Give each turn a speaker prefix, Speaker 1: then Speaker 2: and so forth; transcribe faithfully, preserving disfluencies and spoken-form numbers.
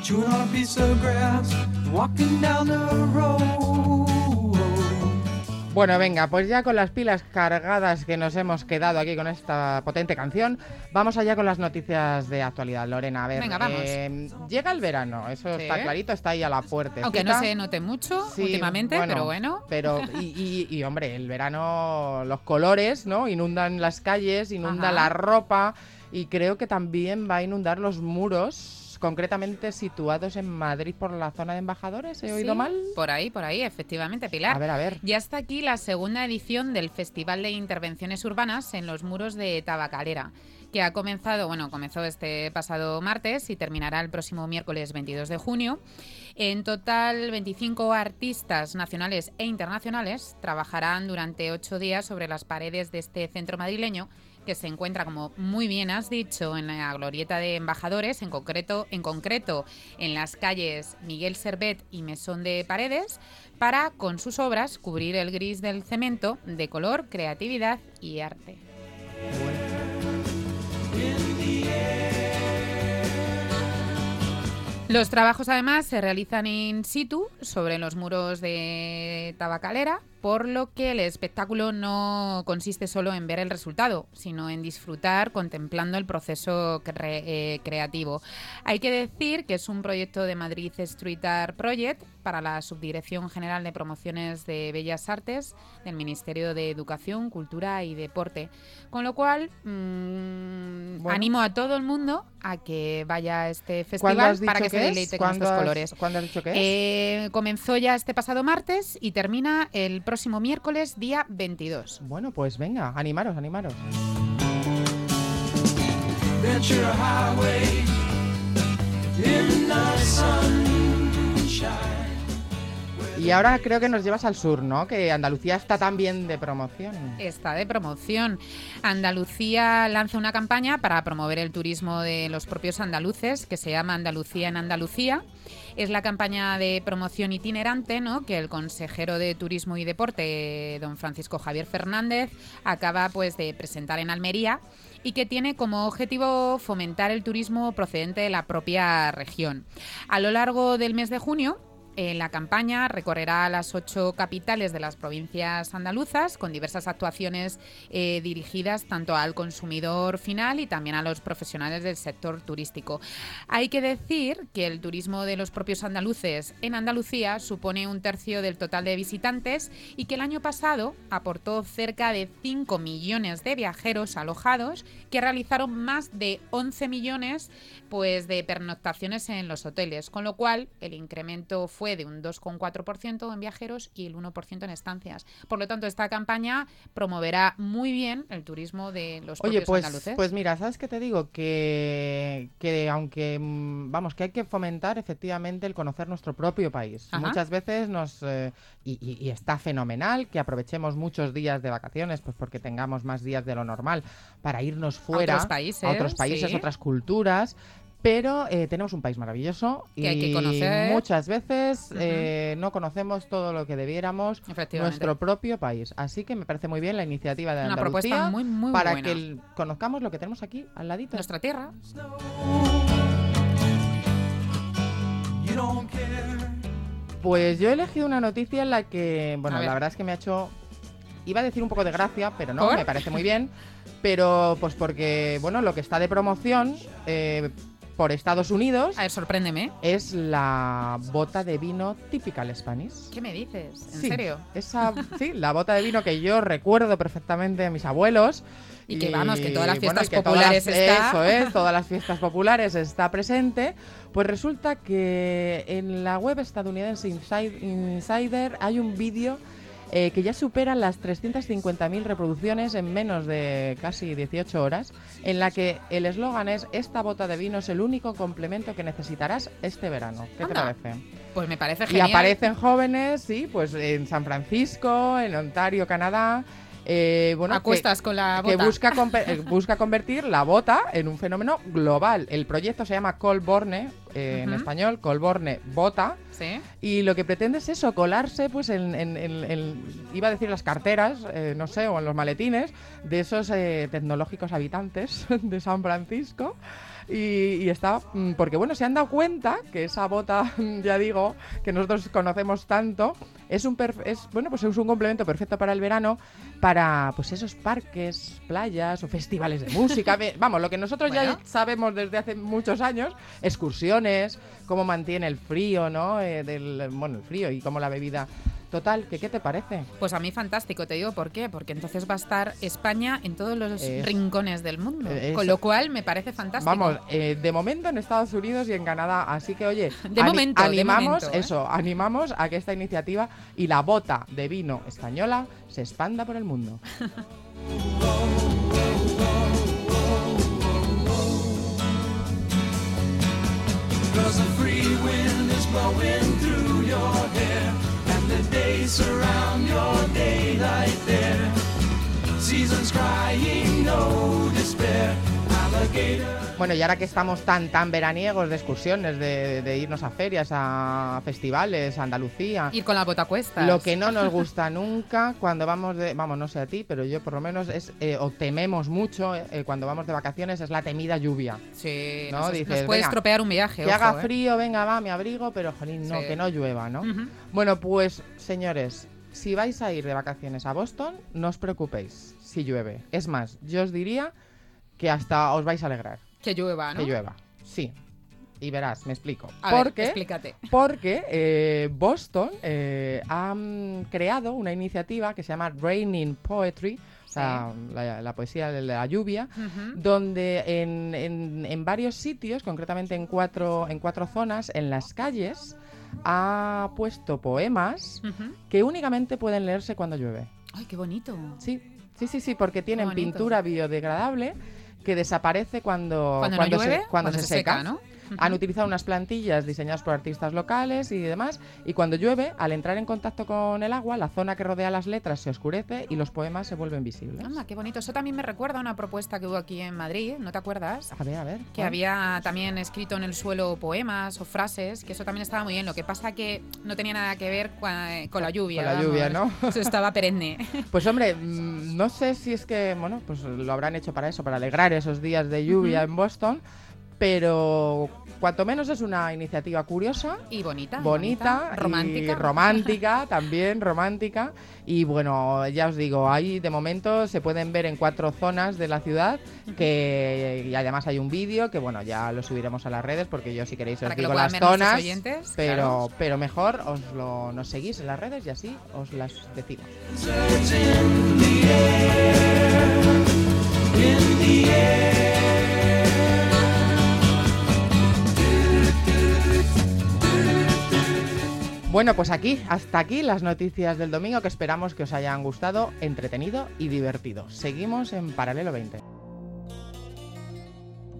Speaker 1: chewing on a piece of grass, walking down the road.
Speaker 2: Bueno, venga, pues ya con las pilas cargadas que nos hemos quedado aquí con esta potente canción, vamos allá con las noticias de actualidad. Lorena, a ver,
Speaker 3: venga, vamos.
Speaker 2: Eh, llega el verano, eso sí. Está clarito, está ahí a la puerta.
Speaker 3: Aunque no se note mucho sí, últimamente, bueno, pero bueno.
Speaker 2: Pero, y, y, y hombre, el verano, los colores, ¿no? Inundan las calles, inunda Ajá. la ropa y creo que también va a inundar los muros, concretamente situados en Madrid por la zona de embajadores. ¿He oído
Speaker 3: sí,
Speaker 2: mal?
Speaker 3: Por ahí, por ahí, efectivamente, Pilar.
Speaker 2: A ver, a ver.
Speaker 3: Ya está aquí la segunda edición del Festival de Intervenciones Urbanas en los muros de Tabacalera, que ha comenzado, bueno, comenzó este pasado martes y terminará el próximo miércoles veintidós de junio. En total, veinticinco artistas nacionales e internacionales trabajarán durante ocho días sobre las paredes de este centro madrileño, que se encuentra, como muy bien has dicho, en la glorieta de Embajadores, en concreto, en concreto en las calles Miguel Servet y Mesón de Paredes, para, con sus obras, cubrir el gris del cemento de color, creatividad y arte. Los trabajos, además, se realizan in situ sobre los muros de Tabacalera, por lo que el espectáculo no consiste solo en ver el resultado, sino en disfrutar contemplando el proceso cre- eh, creativo. Hay que decir que es un proyecto de Madrid Street Art Project para la Subdirección General de Promociones de Bellas Artes del Ministerio de Educación, Cultura y Deporte. Con lo cual, mmm, bueno. animo a todo el mundo a que vaya a este festival para que, que se deleite con estos
Speaker 2: has,
Speaker 3: colores.
Speaker 2: ¿Cuándo has dicho que es?
Speaker 3: Eh, comenzó ya este pasado martes y termina el próximo miércoles, día veintidós.
Speaker 2: Bueno, pues venga, animaros, animaros.
Speaker 1: Ventura Highway in the sunshine.
Speaker 2: Y ahora creo que nos llevas al sur, ¿no? Que Andalucía está también de promoción.
Speaker 3: Está de promoción. Andalucía lanza una campaña para promover el turismo de los propios andaluces, que se llama Andalucía en Andalucía. Es la campaña de promoción itinerante, ¿no?, que el consejero de Turismo y Deporte, don Francisco Javier Fernández, acaba pues de presentar en Almería y que tiene como objetivo fomentar el turismo procedente de la propia región. A lo largo del mes de junio, en la campaña recorrerá las ocho capitales de las provincias andaluzas con diversas actuaciones eh, dirigidas tanto al consumidor final y también a los profesionales del sector turístico. Hay que decir que el turismo de los propios andaluces en Andalucía supone un tercio del total de visitantes y que el año pasado aportó cerca de cinco millones de viajeros alojados que realizaron más de once millones pues, de pernoctaciones en los hoteles, con lo cual el incremento fue de un dos coma cuatro por ciento en viajeros y el uno por ciento en estancias. Por lo tanto, esta campaña promoverá muy bien el turismo de los
Speaker 2: Oye,
Speaker 3: propios
Speaker 2: pues,
Speaker 3: andaluces.
Speaker 2: Pues mira, ¿sabes qué te digo? Que, que aunque, vamos, que hay que fomentar efectivamente el conocer nuestro propio país.
Speaker 3: Ajá.
Speaker 2: Muchas veces nos... Eh, y, y, y está fenomenal que aprovechemos muchos días de vacaciones, pues porque tengamos más días de lo normal, para irnos fuera
Speaker 3: a otros países,
Speaker 2: a otros países
Speaker 3: sí.
Speaker 2: otras culturas. Pero eh, tenemos un país maravilloso
Speaker 3: que
Speaker 2: y
Speaker 3: hay que conocer.
Speaker 2: Muchas veces
Speaker 3: uh-huh.
Speaker 2: eh, no conocemos todo lo que debiéramos nuestro propio país. Así que me parece muy bien la iniciativa de
Speaker 3: Una
Speaker 2: Andalucía
Speaker 3: propuesta muy, muy
Speaker 2: para
Speaker 3: buena.
Speaker 2: que el, conozcamos lo que tenemos aquí al ladito.
Speaker 3: Nuestra tierra.
Speaker 2: Pues yo he elegido una noticia en la que, bueno, la verdad es que me ha hecho, iba a decir un poco de gracia, pero no,
Speaker 3: ¿Por?
Speaker 2: me parece muy bien. Pero pues porque, bueno, lo que está de promoción... Eh, por Estados Unidos.
Speaker 3: A ver, sorpréndeme.
Speaker 2: Es la bota de vino Typical Spanish.
Speaker 3: ¿Qué me dices? ¿En
Speaker 2: sí,
Speaker 3: serio?
Speaker 2: Esa, sí, la bota de vino que yo recuerdo perfectamente de mis abuelos.
Speaker 3: Y que vamos, que todas las fiestas
Speaker 2: bueno,
Speaker 3: populares
Speaker 2: todas,
Speaker 3: está...
Speaker 2: Eso es, todas las fiestas populares está presente. Pues resulta que en la web estadounidense Inside, Insider hay un vídeo Eh, que ya superan las trescientas cincuenta mil reproducciones en menos de casi dieciocho horas, en la que el eslogan es: esta bota de vino es el único complemento que necesitarás este verano. ¿Qué
Speaker 3: Anda.
Speaker 2: te parece?
Speaker 3: Pues me parece genial.
Speaker 2: Y aparecen jóvenes, sí, pues en San Francisco, en Ontario, Canadá. Eh, bueno,
Speaker 3: Acuestas
Speaker 2: que,
Speaker 3: con la
Speaker 2: que
Speaker 3: bota.
Speaker 2: busca, busca convertir la bota en un fenómeno global. El proyecto se llama Colborne, eh, uh-huh. en español, Colborne Bota.
Speaker 3: ¿Sí?
Speaker 2: Y lo que pretende es eso, colarse pues en, en, en, en iba a decir las carteras, eh, no sé, o en los maletines de esos eh, tecnológicos habitantes de San Francisco. Y, y está, porque bueno, se han dado cuenta que esa bota, ya digo, que nosotros conocemos tanto, es un perf- es bueno, pues es un complemento perfecto para el verano, para pues esos parques, playas o festivales de música, ve- vamos, lo que nosotros
Speaker 3: Bueno.
Speaker 2: ya sabemos desde hace muchos años, excursiones, cómo mantiene el frío, ¿no? Eh, del, bueno, el frío y cómo la bebida. Total, ¿que qué te parece?
Speaker 3: Pues a mí fantástico, te digo por qué, porque entonces va a estar España en todos los
Speaker 2: Es-
Speaker 3: rincones del mundo,
Speaker 2: eh,
Speaker 3: con
Speaker 2: eso.
Speaker 3: lo cual me parece fantástico.
Speaker 2: Vamos, eh, de momento en Estados Unidos y en Canadá, así que oye,
Speaker 3: De momento, de
Speaker 2: animamos
Speaker 3: momento, ¿eh?
Speaker 2: eso, animamos a que esta iniciativa y la bota de vino española se expanda por el mundo.
Speaker 1: Cause the free wind is blowing through your hair, and the days surround your daylight there. Seasons crying, no despair. Alligator.
Speaker 2: Bueno, y ahora que estamos tan tan veraniegos de excursiones, de, de irnos a ferias, a festivales, a Andalucía,
Speaker 3: Ir con la bota a cuestas.
Speaker 2: lo que no nos gusta nunca cuando vamos de, vamos, no sé a ti, pero yo por lo menos es, eh, o tememos mucho eh, cuando vamos de vacaciones, es la temida lluvia.
Speaker 3: Sí,
Speaker 2: ¿No?
Speaker 3: nos,
Speaker 2: Dices,
Speaker 3: nos puede
Speaker 2: venga,
Speaker 3: estropear un viaje.
Speaker 2: Que
Speaker 3: ojo,
Speaker 2: haga
Speaker 3: ¿eh?
Speaker 2: frío, venga, va, me abrigo, pero jolín, no,
Speaker 3: Sí.
Speaker 2: que no llueva, ¿no?
Speaker 3: Ujú.
Speaker 2: Bueno, pues, señores, si vais a ir de vacaciones a Boston, no os preocupéis si llueve. Es más, yo os diría que hasta os vais a alegrar
Speaker 3: Que llueva, ¿no?
Speaker 2: que llueva. Sí. Y verás, me explico.
Speaker 3: A ver,
Speaker 2: Porque,
Speaker 3: explícate.
Speaker 2: porque eh, Boston eh, ha mm, creado una iniciativa que se llama Raining Poetry, o sea, la, la poesía de la lluvia,
Speaker 3: Ujú.
Speaker 2: donde en, en- en varios sitios, concretamente en cuatro, en cuatro zonas, en las calles, ha puesto poemas
Speaker 3: Ujú.
Speaker 2: que únicamente pueden leerse cuando llueve.
Speaker 3: Ay, qué bonito.
Speaker 2: Sí, sí, sí, sí, porque tienen
Speaker 3: bonito.
Speaker 2: pintura biodegradable que desaparece cuando,
Speaker 3: Cuando, no llueve,
Speaker 2: se, cuando se, seca.
Speaker 3: ¿no?
Speaker 2: Han utilizado unas plantillas diseñadas por artistas locales y demás, y cuando llueve, al entrar en contacto con el agua, la zona que rodea las letras se oscurece y los poemas se vuelven visibles.
Speaker 3: Anda, qué bonito. Eso también me recuerda a una propuesta que hubo aquí en Madrid, ¿no te acuerdas?
Speaker 2: A ver, a ver.
Speaker 3: Que
Speaker 2: ¿cuál?
Speaker 3: había también escrito en el suelo poemas o frases, que eso también estaba muy bien. Lo que pasa que no tenía nada que ver cua- con la lluvia.
Speaker 2: Con la
Speaker 3: vamos.
Speaker 2: lluvia, ¿no?
Speaker 3: Eso estaba perenne.
Speaker 2: Pues hombre, mm, no sé si es que, bueno, pues lo habrán hecho para eso, para alegrar esos días de lluvia
Speaker 3: Ujú.
Speaker 2: en Boston, pero cuanto menos es una iniciativa curiosa,
Speaker 3: Y bonita.
Speaker 2: bonita,
Speaker 3: y romántica.
Speaker 2: y romántica, también romántica. Y bueno, ya os digo, ahí de momento se pueden ver en cuatro zonas de la ciudad, que y además hay un vídeo que bueno, ya lo subiremos a las redes porque yo si queréis os
Speaker 3: Para que lo
Speaker 2: digo
Speaker 3: puedan
Speaker 2: las
Speaker 3: ver nuestros
Speaker 2: zonas,
Speaker 3: oyentes,
Speaker 2: pero
Speaker 3: claro.
Speaker 2: pero mejor os lo nos seguís en las redes y así os las decimos.
Speaker 1: It's in the air, in the air.
Speaker 2: Bueno, pues aquí, hasta aquí las noticias del domingo que esperamos que os hayan gustado, entretenido y divertido. Seguimos en Paralelo veinte.